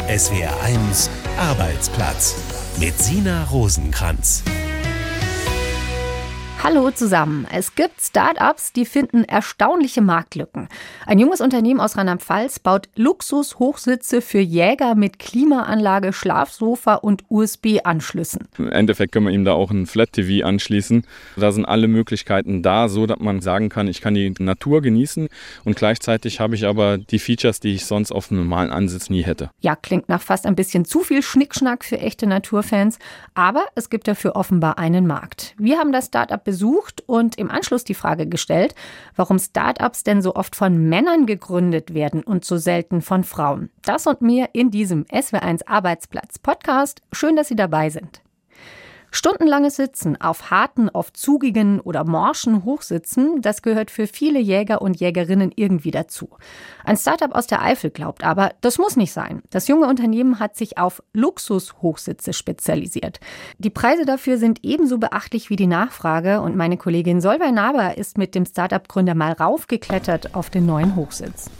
SWR1 Arbeitsplatz mit Sina Rosenkrantz. Hallo zusammen. Es gibt Start-ups, die finden erstaunliche Marktlücken. Ein junges Unternehmen aus Rheinland-Pfalz baut Luxus-Hochsitze für Jäger mit Klimaanlage, Schlafsofa und USB-Anschlüssen. Im Endeffekt können wir ihm da auch ein Flat-TV anschließen. Da sind alle Möglichkeiten da, so dass man sagen kann, ich kann die Natur genießen und gleichzeitig habe ich aber die Features, die ich sonst auf einem normalen Ansitz nie hätte. Ja, klingt nach fast ein bisschen zu viel Schnickschnack für echte Naturfans, aber es gibt dafür offenbar einen Markt. Wir haben das Start-up besucht und im Anschluss die Frage gestellt, warum Start-ups denn so oft von Männern gegründet werden und so selten von Frauen. Das und mehr in diesem SWR1 Arbeitsplatz-Podcast. Schön, dass Sie dabei sind. Stundenlanges Sitzen auf harten, oft zugigen oder morschen Hochsitzen, das gehört für viele Jäger und Jägerinnen irgendwie dazu. Ein Startup aus der Eifel glaubt aber, das muss nicht sein. Das junge Unternehmen hat sich auf Luxus-Hochsitze spezialisiert. Die Preise dafür sind ebenso beachtlich wie die Nachfrage und meine Kollegin Solveig Naber ist mit dem Startup-Gründer mal raufgeklettert auf den neuen Hochsitz.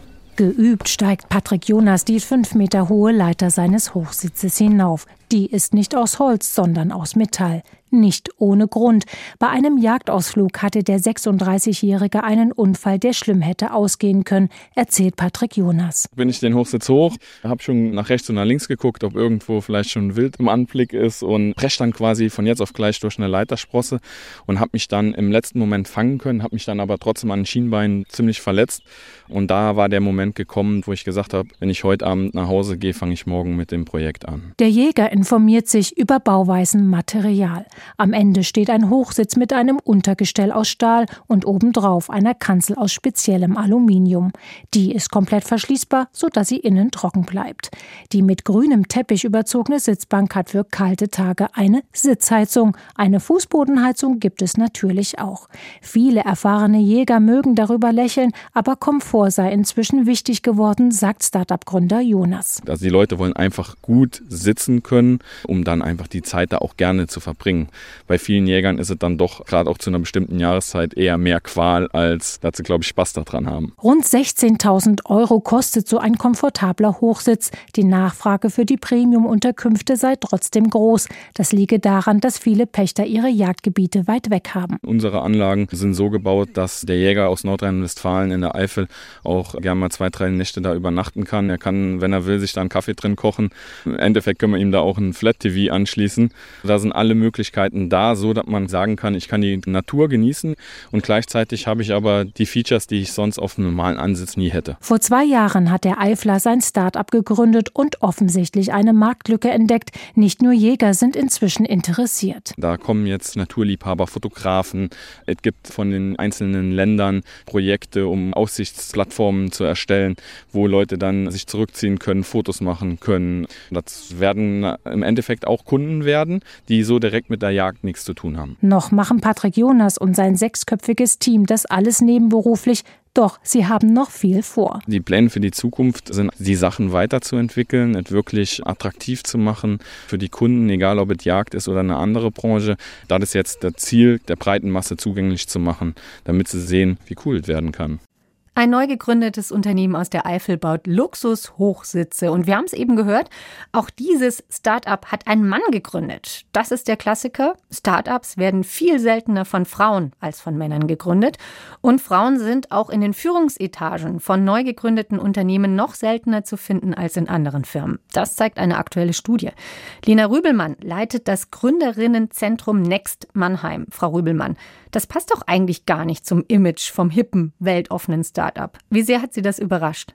Geübt steigt Patrick Jonas die 5 Meter hohe Leiter seines Hochsitzes hinauf. Die ist nicht aus Holz, sondern aus Metall. Nicht ohne Grund. Bei einem Jagdausflug hatte der 36-Jährige einen Unfall, der schlimm hätte ausgehen können, erzählt Patrick Jonas. Bin ich den Hochsitz hoch, habe schon nach rechts und nach links geguckt, ob irgendwo vielleicht schon Wild im Anblick ist und presche dann quasi von jetzt auf gleich durch eine Leitersprosse und habe mich dann im letzten Moment fangen können, habe mich dann aber trotzdem an den Schienbeinen ziemlich verletzt. Und da war der Moment gekommen, wo ich gesagt habe, wenn ich heute Abend nach Hause gehe, fange ich morgen mit dem Projekt an. Der Jäger informiert sich über bauweisen Material. Am Ende steht ein Hochsitz mit einem Untergestell aus Stahl und obendrauf einer Kanzel aus speziellem Aluminium. Die ist komplett verschließbar, sodass sie innen trocken bleibt. Die mit grünem Teppich überzogene Sitzbank hat für kalte Tage eine Sitzheizung. Eine Fußbodenheizung gibt es natürlich auch. Viele erfahrene Jäger mögen darüber lächeln, aber Komfort sei inzwischen wichtig geworden, sagt Start-up-Gründer Jonas. Also die Leute wollen einfach gut sitzen können, um dann einfach die Zeit da auch gerne zu verbringen. Bei vielen Jägern ist es dann doch, gerade auch zu einer bestimmten Jahreszeit, eher mehr Qual, als dass sie, glaube ich, Spaß daran haben. Rund 16.000 € kostet so ein komfortabler Hochsitz. Die Nachfrage für die Premium-Unterkünfte sei trotzdem groß. Das liege daran, dass viele Pächter ihre Jagdgebiete weit weg haben. Unsere Anlagen sind so gebaut, dass der Jäger aus Nordrhein-Westfalen in der Eifel auch gerne mal 2-3 Nächte da übernachten kann. Er kann, wenn er will, sich da einen Kaffee drin kochen. Im Endeffekt können wir ihm da auch ein Flat-TV anschließen. Da sind alle Möglichkeiten da, so dass man sagen kann, ich kann die Natur genießen und gleichzeitig habe ich aber die Features, die ich sonst auf einem normalen Ansitz nie hätte. Vor 2 Jahren hat der Eifler sein Start-up gegründet und offensichtlich eine Marktlücke entdeckt. Nicht nur Jäger sind inzwischen interessiert. Da kommen jetzt Naturliebhaber, Fotografen. Es gibt von den einzelnen Ländern Projekte, um Aussichtsplattformen zu erstellen, wo Leute dann sich zurückziehen können, Fotos machen können. Das werden im Endeffekt auch Kunden werden, die so direkt mit der Jagd nichts zu tun haben. Noch machen Patrick Jonas und sein 6-köpfiges Team das alles nebenberuflich. Doch sie haben noch viel vor. Die Pläne für die Zukunft sind, die Sachen weiterzuentwickeln, es wirklich attraktiv zu machen für die Kunden, egal ob es Jagd ist oder eine andere Branche. Das ist jetzt das Ziel, der breiten Masse zugänglich zu machen, damit sie sehen, wie cool es werden kann. Ein neu gegründetes Unternehmen aus der Eifel baut Luxus-Hochsitze. Und wir haben es eben gehört, auch dieses Start-up hat ein Mann gegründet. Das ist der Klassiker. Start-ups werden viel seltener von Frauen als von Männern gegründet. Und Frauen sind auch in den Führungsetagen von neu gegründeten Unternehmen noch seltener zu finden als in anderen Firmen. Das zeigt eine aktuelle Studie. Lena Rübelmann leitet das Gründerinnenzentrum Next Mannheim. Frau Rübelmann, das passt doch eigentlich gar nicht zum Image vom hippen, weltoffenen Start-up. Wie sehr hat Sie das überrascht?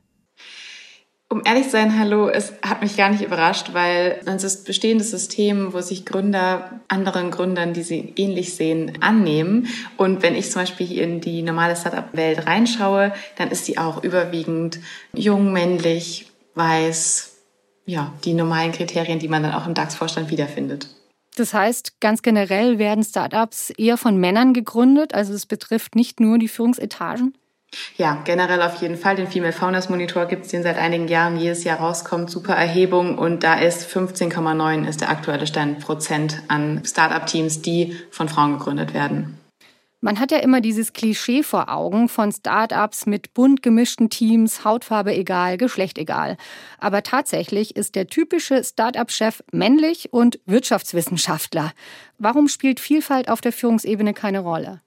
Um ehrlich zu sein, hallo, es hat mich gar nicht überrascht, weil es ist ein bestehendes System, wo sich Gründer anderen Gründern, die sie ähnlich sehen, annehmen. Und wenn ich zum Beispiel hier in die normale Start-up-Welt reinschaue, dann ist die auch überwiegend jung, männlich, weiß, ja, die normalen Kriterien, die man dann auch im DAX-Vorstand wiederfindet. Das heißt, ganz generell werden Start-ups eher von Männern gegründet, also es betrifft nicht nur die Führungsetagen? Ja, generell auf jeden Fall. Den Female Founders Monitor gibt es, den seit einigen Jahren jedes Jahr rauskommt. Super Erhebung und da ist 15,9 ist der aktuelle Stand Prozent an Start-up-Teams, die von Frauen gegründet werden. Man hat ja immer dieses Klischee vor Augen von Start-ups mit bunt gemischten Teams, Hautfarbe egal, Geschlecht egal. Aber tatsächlich ist der typische Start-up-Chef männlich und Wirtschaftswissenschaftler. Warum spielt Vielfalt auf der Führungsebene keine Rolle?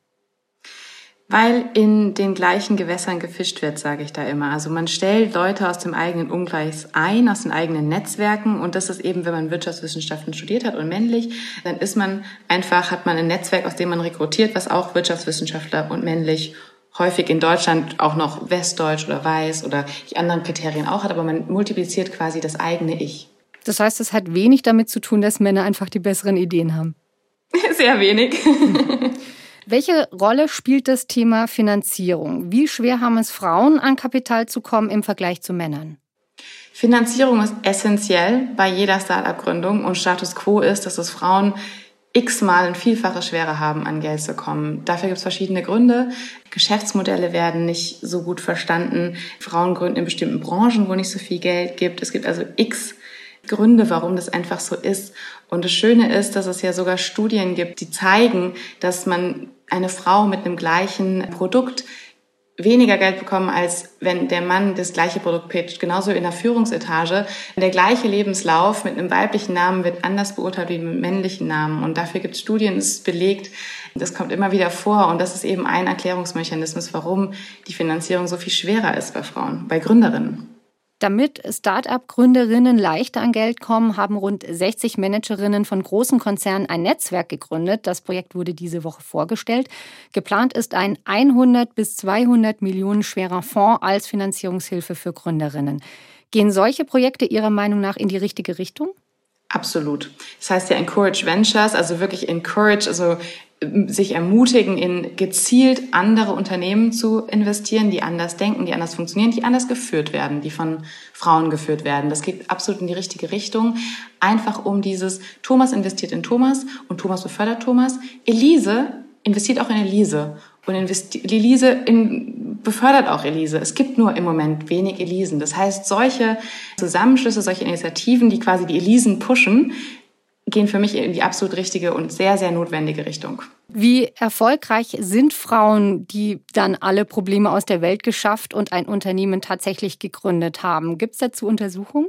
Weil in den gleichen Gewässern gefischt wird, sage ich da immer. Also man stellt Leute aus dem eigenen Umkreis ein, aus den eigenen Netzwerken. Und das ist eben, wenn man Wirtschaftswissenschaften studiert hat und männlich, dann hat man ein Netzwerk, aus dem man rekrutiert, was auch Wirtschaftswissenschaftler und männlich häufig in Deutschland auch noch westdeutsch oder weiß oder die anderen Kriterien auch hat. Aber man multipliziert quasi das eigene Ich. Das heißt, es hat wenig damit zu tun, dass Männer einfach die besseren Ideen haben. Sehr wenig. Welche Rolle spielt das Thema Finanzierung? Wie schwer haben es Frauen, an Kapital zu kommen im Vergleich zu Männern? Finanzierung ist essentiell bei jeder Start-up-Gründung und Status quo ist, dass es Frauen x-mal ein Vielfaches schwerer haben, an Geld zu kommen. Dafür gibt es verschiedene Gründe. Geschäftsmodelle werden nicht so gut verstanden. Frauen gründen in bestimmten Branchen, wo nicht so viel Geld gibt. Es gibt also x Gründe, warum das einfach so ist. Und das Schöne ist, dass es ja sogar Studien gibt, die zeigen, dass man eine Frau mit einem gleichen Produkt weniger Geld bekommen, als wenn der Mann das gleiche Produkt pitcht. Genauso in der Führungsetage. Der gleiche Lebenslauf mit einem weiblichen Namen wird anders beurteilt wie mit einem männlichen Namen. Und dafür gibt es Studien, es ist belegt. Das kommt immer wieder vor. Und das ist eben ein Erklärungsmechanismus, warum die Finanzierung so viel schwerer ist bei Frauen, bei Gründerinnen. Damit Start-up-Gründerinnen leichter an Geld kommen, haben rund 60 Managerinnen von großen Konzernen ein Netzwerk gegründet. Das Projekt wurde diese Woche vorgestellt. Geplant ist ein 100 bis 200 Millionen schwerer Fonds als Finanzierungshilfe für Gründerinnen. Gehen solche Projekte Ihrer Meinung nach in die richtige Richtung? Absolut. Das heißt ja Encourage Ventures, also wirklich encourage, also sich ermutigen, in gezielt andere Unternehmen zu investieren, die anders denken, die anders funktionieren, die anders geführt werden, die von Frauen geführt werden. Das geht absolut in die richtige Richtung. Einfach um dieses, Thomas investiert in Thomas und Thomas befördert Thomas. Elise investiert auch in Elise und Elise befördert auch Elise. Es gibt nur im Moment wenig Elisen. Das heißt, solche Zusammenschlüsse, solche Initiativen, die quasi die Elisen pushen, gehen für mich in die absolut richtige und sehr, sehr notwendige Richtung. Wie erfolgreich sind Frauen, die dann alle Probleme aus der Welt geschafft und ein Unternehmen tatsächlich gegründet haben? Gibt es dazu Untersuchungen?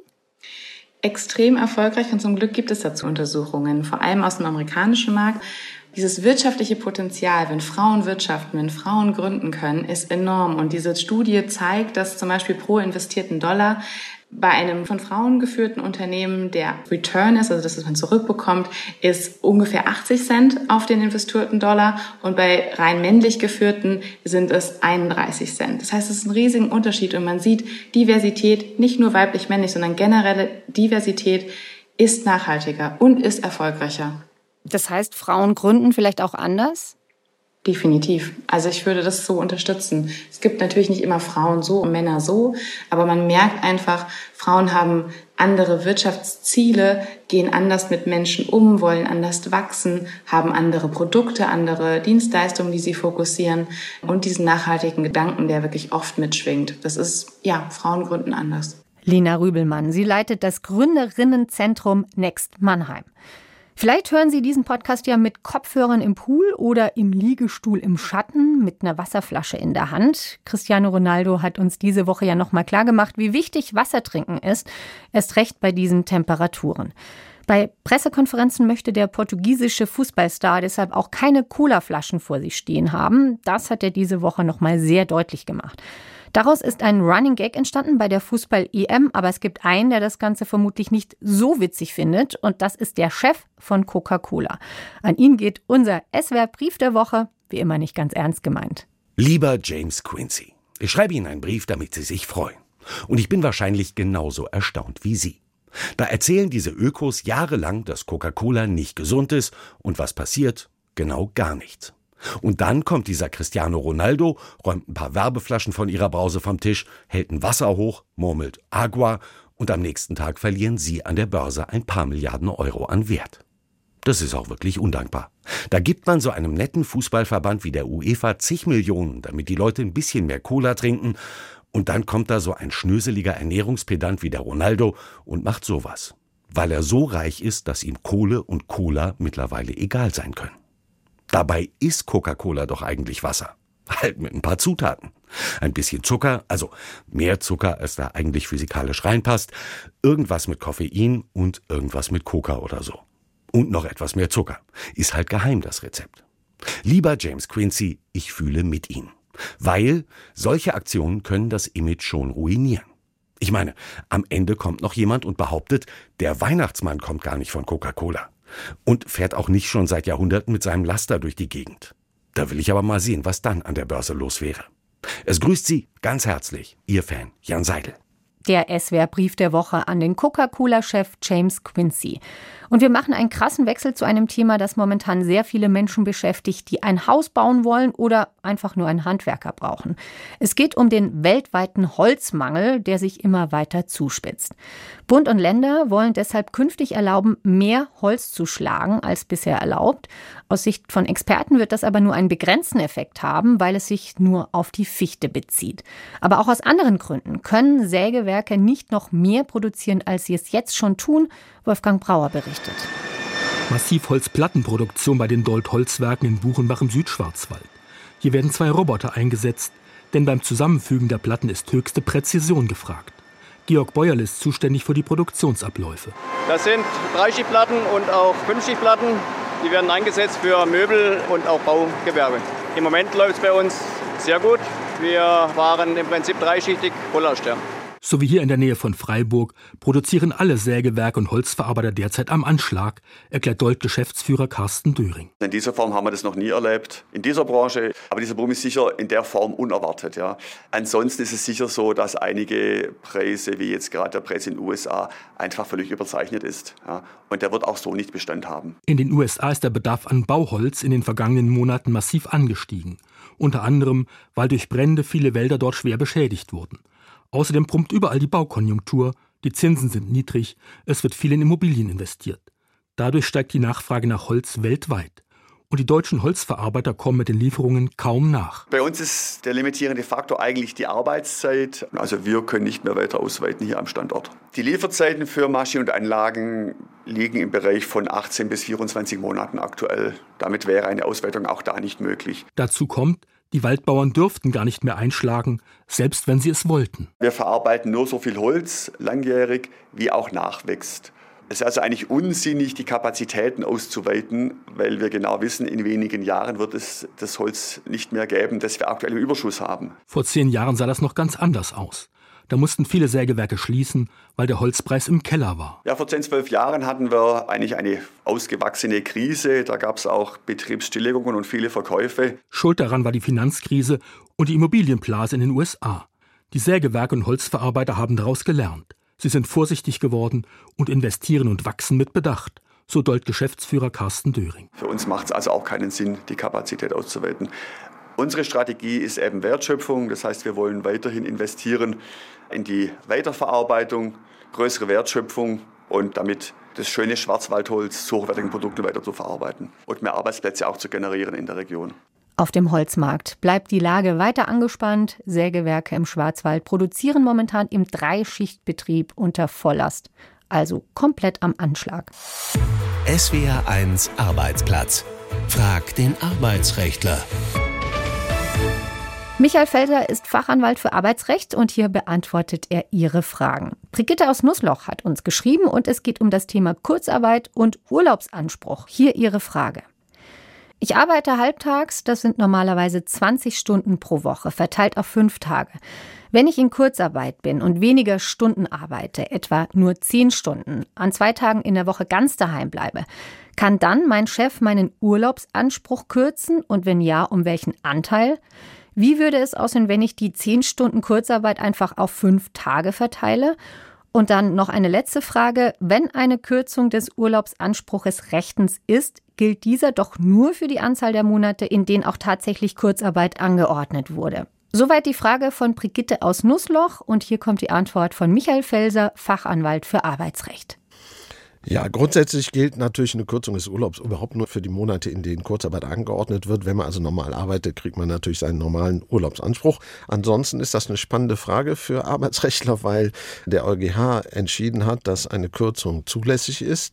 Extrem erfolgreich und zum Glück gibt es dazu Untersuchungen, vor allem aus dem amerikanischen Markt. Dieses wirtschaftliche Potenzial, wenn Frauen wirtschaften, wenn Frauen gründen können, ist enorm. Und diese Studie zeigt, dass zum Beispiel pro investierten $, bei einem von Frauen geführten Unternehmen der Return ist, also das, was man zurückbekommt, ist ungefähr 80 Cent auf den investierten $, und bei rein männlich geführten sind es 31 Cent. Das heißt, es ist ein riesiger Unterschied und man sieht, Diversität, nicht nur weiblich-männlich, sondern generelle Diversität ist nachhaltiger und ist erfolgreicher. Das heißt, Frauen gründen vielleicht auch anders? Definitiv. Also ich würde das so unterstützen. Es gibt natürlich nicht immer Frauen so und Männer so, aber man merkt einfach, Frauen haben andere Wirtschaftsziele, gehen anders mit Menschen um, wollen anders wachsen, haben andere Produkte, andere Dienstleistungen, die sie fokussieren und diesen nachhaltigen Gedanken, der wirklich oft mitschwingt. Das ist, ja, Frauen gründen anders. Lena Rübelmann, sie leitet das Gründerinnenzentrum Next Mannheim. Vielleicht hören Sie diesen Podcast ja mit Kopfhörern im Pool oder im Liegestuhl im Schatten mit einer Wasserflasche in der Hand. Cristiano Ronaldo hat uns diese Woche ja nochmal klargemacht, wie wichtig Wasser trinken ist, erst recht bei diesen Temperaturen. Bei Pressekonferenzen möchte der portugiesische Fußballstar deshalb auch keine Colaflaschen vor sich stehen haben. Das hat er diese Woche nochmal sehr deutlich gemacht. Daraus ist ein Running Gag entstanden bei der Fußball-EM, aber es gibt einen, der das Ganze vermutlich nicht so witzig findet, und das ist der Chef von Coca-Cola. An ihn geht unser SWR-Brief der Woche, wie immer nicht ganz ernst gemeint. Lieber James Quincy, ich schreibe Ihnen einen Brief, damit Sie sich freuen. Und ich bin wahrscheinlich genauso erstaunt wie Sie. Da erzählen diese Ökos jahrelang, dass Coca-Cola nicht gesund ist, und was passiert? Genau gar nichts. Und dann kommt dieser Cristiano Ronaldo, räumt ein paar Werbeflaschen von ihrer Brause vom Tisch, hält ein Wasser hoch, murmelt Agua, und am nächsten Tag verlieren sie an der Börse ein paar Milliarden Euro an Wert. Das ist auch wirklich undankbar. Da gibt man so einem netten Fußballverband wie der UEFA zig Millionen, damit die Leute ein bisschen mehr Cola trinken, und dann kommt da so ein schnöseliger Ernährungspedant wie der Ronaldo und macht sowas, weil er so reich ist, dass ihm Kohle und Cola mittlerweile egal sein können. Dabei ist Coca-Cola doch eigentlich Wasser. Halt mit ein paar Zutaten. Ein bisschen Zucker, also mehr Zucker, als da eigentlich physikalisch reinpasst, irgendwas mit Koffein und irgendwas mit Coca oder so. Und noch etwas mehr Zucker. Ist halt geheim, das Rezept. Lieber James Quincy, ich fühle mit Ihnen. Weil solche Aktionen können das Image schon ruinieren. Ich meine, am Ende kommt noch jemand und behauptet, der Weihnachtsmann kommt gar nicht von Coca-Cola. Und fährt auch nicht schon seit Jahrhunderten mit seinem Laster durch die Gegend. Da will ich aber mal sehen, was dann an der Börse los wäre. Es grüßt Sie ganz herzlich, Ihr Fan Jan Seidel. Der SWR-Brief der Woche an den Coca-Cola-Chef James Quincy. Und wir machen einen krassen Wechsel zu einem Thema, das momentan sehr viele Menschen beschäftigt, die ein Haus bauen wollen oder einfach nur einen Handwerker brauchen. Es geht um den weltweiten Holzmangel, der sich immer weiter zuspitzt. Bund und Länder wollen deshalb künftig erlauben, mehr Holz zu schlagen als bisher erlaubt. Aus Sicht von Experten wird das aber nur einen begrenzten Effekt haben, weil es sich nur auf die Fichte bezieht. Aber auch aus anderen Gründen können Sägewerke nicht noch mehr produzieren, als sie es jetzt schon tun. Wolfgang Brauer berichtet. Massivholzplattenproduktion bei den Dold-Holzwerken in Buchenbach im Südschwarzwald. Hier werden 2 Roboter eingesetzt, denn beim Zusammenfügen der Platten ist höchste Präzision gefragt. Georg Beuerl ist zuständig für die Produktionsabläufe. Das sind 3-Schichtplatten und auch 5-Schichtplatten. Die werden eingesetzt für Möbel und auch Baugewerbe. Im Moment läuft es bei uns sehr gut. Wir fahren im Prinzip 3-schichtig Vollaussterben. So wie hier in der Nähe von Freiburg produzieren alle Sägewerke und Holzverarbeiter derzeit am Anschlag, erklärt Dold-Geschäftsführer Carsten Döring. In dieser Form haben wir das noch nie erlebt, in dieser Branche. Aber dieser Boom ist sicher in der Form unerwartet. Ja. Ansonsten ist es sicher so, dass einige Preise, wie jetzt gerade der Preis in den USA, einfach völlig überzeichnet ist. Ja. Und der wird auch so nicht Bestand haben. In den USA ist der Bedarf an Bauholz in den vergangenen Monaten massiv angestiegen. Unter anderem, weil durch Brände viele Wälder dort schwer beschädigt wurden. Außerdem brummt überall die Baukonjunktur, die Zinsen sind niedrig, es wird viel in Immobilien investiert. Dadurch steigt die Nachfrage nach Holz weltweit. Und die deutschen Holzverarbeiter kommen mit den Lieferungen kaum nach. Bei uns ist der limitierende Faktor eigentlich die Arbeitszeit. Also wir können nicht mehr weiter ausweiten hier am Standort. Die Lieferzeiten für Maschinen und Anlagen liegen im Bereich von 18 bis 24 Monaten aktuell. Damit wäre eine Ausweitung auch da nicht möglich. Dazu kommt, die Waldbauern dürften gar nicht mehr einschlagen, selbst wenn sie es wollten. Wir verarbeiten nur so viel Holz langjährig, wie auch nachwächst. Es ist also eigentlich unsinnig, die Kapazitäten auszuweiten, weil wir genau wissen, in wenigen Jahren wird es das Holz nicht mehr geben, das wir aktuell im Überschuss haben. Vor 10 Jahren sah das noch ganz anders aus. Da mussten viele Sägewerke schließen, weil der Holzpreis im Keller war. Ja, vor 10, 12 Jahren hatten wir eigentlich eine ausgewachsene Krise. Da gab es auch Betriebsstilllegungen und viele Verkäufe. Schuld daran war die Finanzkrise und die Immobilienblase in den USA. Die Sägewerke und Holzverarbeiter haben daraus gelernt. Sie sind vorsichtig geworden und investieren und wachsen mit Bedacht. So Dold-Geschäftsführer Carsten Döring. Für uns macht es also auch keinen Sinn, die Kapazität auszuweiten. Unsere Strategie ist eben Wertschöpfung. Das heißt, wir wollen weiterhin investieren in die Weiterverarbeitung, größere Wertschöpfung und damit das schöne Schwarzwaldholz zu hochwertigen Produkten weiter zu verarbeiten und mehr Arbeitsplätze auch zu generieren in der Region. Auf dem Holzmarkt bleibt die Lage weiter angespannt. Sägewerke im Schwarzwald produzieren momentan im 3-Schichtbetrieb unter Volllast. Also komplett am Anschlag. SWR1 Arbeitsplatz. Frag den Arbeitsrechtler. Michael Felser ist Fachanwalt für Arbeitsrecht und hier beantwortet er Ihre Fragen. Brigitte aus Nussloch hat uns geschrieben und es geht um das Thema Kurzarbeit und Urlaubsanspruch. Hier Ihre Frage. Ich arbeite halbtags, das sind normalerweise 20 Stunden pro Woche, verteilt auf 5 Tage. Wenn ich in Kurzarbeit bin und weniger Stunden arbeite, etwa nur 10 Stunden, an 2 Tagen in der Woche ganz daheim bleibe, kann dann mein Chef meinen Urlaubsanspruch kürzen und wenn ja, um welchen Anteil? Wie würde es aussehen, wenn ich die 10 Stunden Kurzarbeit einfach auf 5 Tage verteile? Und dann noch eine letzte Frage. Wenn eine Kürzung des Urlaubsanspruches rechtens ist, gilt dieser doch nur für die Anzahl der Monate, in denen auch tatsächlich Kurzarbeit angeordnet wurde. Soweit die Frage von Brigitte aus Nussloch. Und hier kommt die Antwort von Michael Felser, Fachanwalt für Arbeitsrecht. Ja, grundsätzlich gilt natürlich eine Kürzung des Urlaubs überhaupt nur für die Monate, in denen Kurzarbeit angeordnet wird. Wenn man also normal arbeitet, kriegt man natürlich seinen normalen Urlaubsanspruch. Ansonsten ist das eine spannende Frage für Arbeitsrechtler, weil der EuGH entschieden hat, dass eine Kürzung zulässig ist.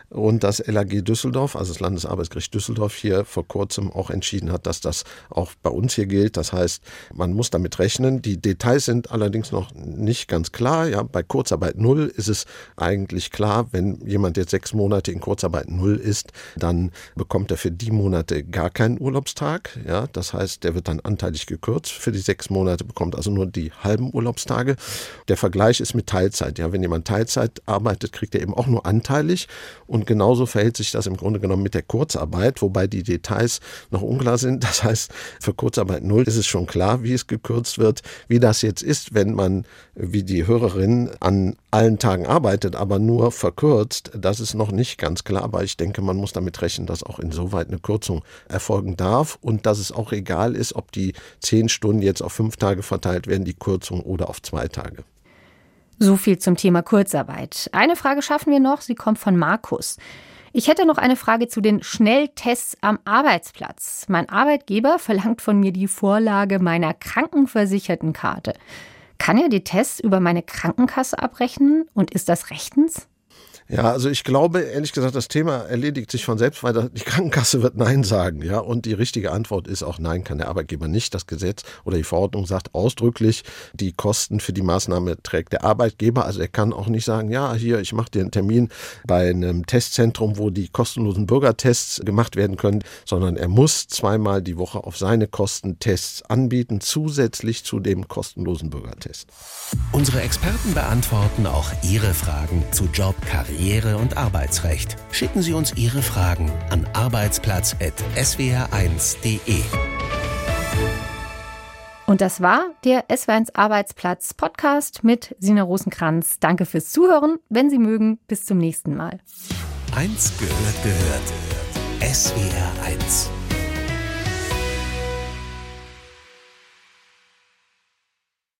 und das LAG Düsseldorf, also das Landesarbeitsgericht Düsseldorf, hier vor kurzem auch entschieden hat, dass das auch bei uns hier gilt. Das heißt, man muss damit rechnen. Die Details sind allerdings noch nicht ganz klar. Ja, bei Kurzarbeit 0 ist es eigentlich klar, wenn jemand jetzt 6 Monate in Kurzarbeit 0 ist, dann bekommt er für die Monate gar keinen Urlaubstag. Ja, das heißt, der wird dann anteilig gekürzt. Für die 6 Monate bekommt also nur die halben Urlaubstage. Der Vergleich ist mit Teilzeit. Ja, wenn jemand Teilzeit arbeitet, kriegt er eben auch nur anteilig. Und genauso verhält sich das im Grunde genommen mit der Kurzarbeit, wobei die Details noch unklar sind. Das heißt, für Kurzarbeit 0 ist es schon klar, wie es gekürzt wird. Wie das jetzt ist, wenn man, wie die Hörerin, an allen Tagen arbeitet, aber nur verkürzt, das ist noch nicht ganz klar. Aber ich denke, man muss damit rechnen, dass auch insoweit eine Kürzung erfolgen darf und dass es auch egal ist, ob die 10 Stunden jetzt auf 5 Tage verteilt werden, die Kürzung, oder auf 2 Tage. So viel zum Thema Kurzarbeit. Eine Frage schaffen wir noch, sie kommt von Markus. Ich hätte noch eine Frage zu den Schnelltests am Arbeitsplatz. Mein Arbeitgeber verlangt von mir die Vorlage meiner Krankenversichertenkarte. Kann er die Tests über meine Krankenkasse abrechnen und ist das rechtens? Ja, also ich glaube, ehrlich gesagt, das Thema erledigt sich von selbst, weil die Krankenkasse wird Nein sagen, ja. Und die richtige Antwort ist auch Nein, kann der Arbeitgeber nicht. Das Gesetz oder die Verordnung sagt ausdrücklich, die Kosten für die Maßnahme trägt der Arbeitgeber. Also er kann auch nicht sagen, ja, hier, ich mache dir einen Termin bei einem Testzentrum, wo die kostenlosen Bürgertests gemacht werden können, sondern er muss 2-mal die Woche auf seine Kosten Tests anbieten, zusätzlich zu dem kostenlosen Bürgertest. Unsere Experten beantworten auch Ihre Fragen zu Job, Karriere und Arbeitsrecht. Schicken Sie uns Ihre Fragen an arbeitsplatz@swr1.de. Und das war der SWR1 Arbeitsplatz Podcast mit Sina Rosenkranz. Danke fürs Zuhören. Wenn Sie mögen, bis zum nächsten Mal. 1 gehört. SWR1